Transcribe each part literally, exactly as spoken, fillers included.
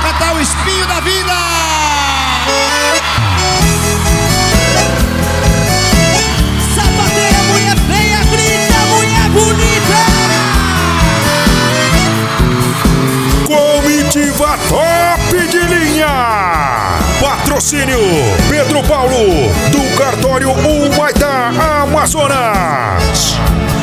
cantar o espinho da vida. Sapateira, mulher feia, grita, mulher bonita. Comitiva top de linha. Patrocínio Pedro Paulo, do cartório Humaitá, Amazonas.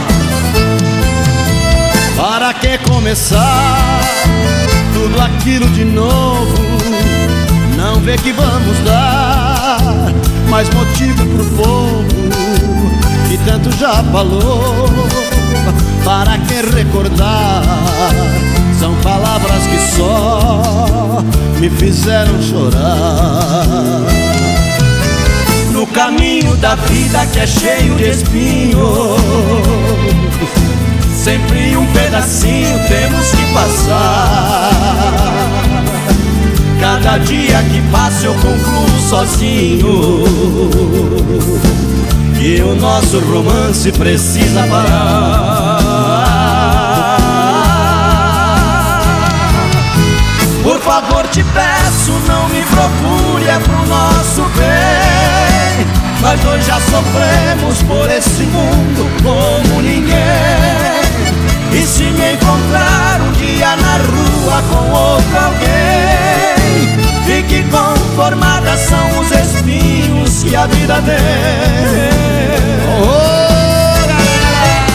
Para que começar tudo aquilo de novo? Não vê que vamos dar mais motivo pro povo que tanto já falou. Para que recordar? São palavras que só me fizeram chorar. No caminho da vida que é cheio de espinhos, sempre um pedacinho temos que passar. Cada dia que passa eu concluo sozinho que o nosso romance precisa parar. Por favor te peço, não me procure, é pro nosso bem. Nós dois já sofremos por esse mundo como ninguém. E se me encontrar um dia na rua com outro alguém, fique conformada, são os espinhos que a vida tem. Oh, galera!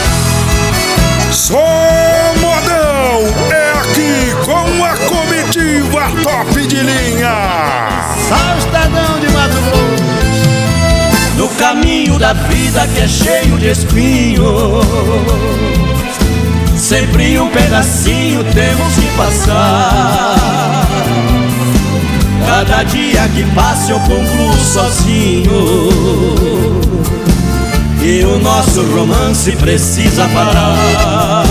Só modão é aqui com a comitiva top de linha. Só o Estadão de Mato Grosso. No caminho da vida que é cheio de espinhos, sempre um pedacinho temos que passar. Cada dia que passa eu concluo sozinho e o nosso romance precisa parar.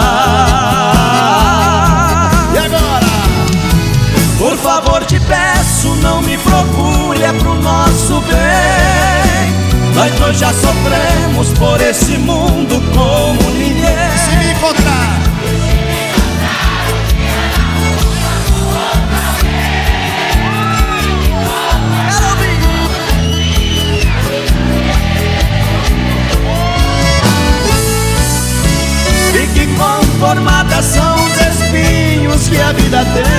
E agora? Por favor te peço, não me procure, é pro nosso bem. Nós dois já sofremos por esse mundo como ninguém. Se me encontrar, fique conformada, são os espinhos que a vida tem.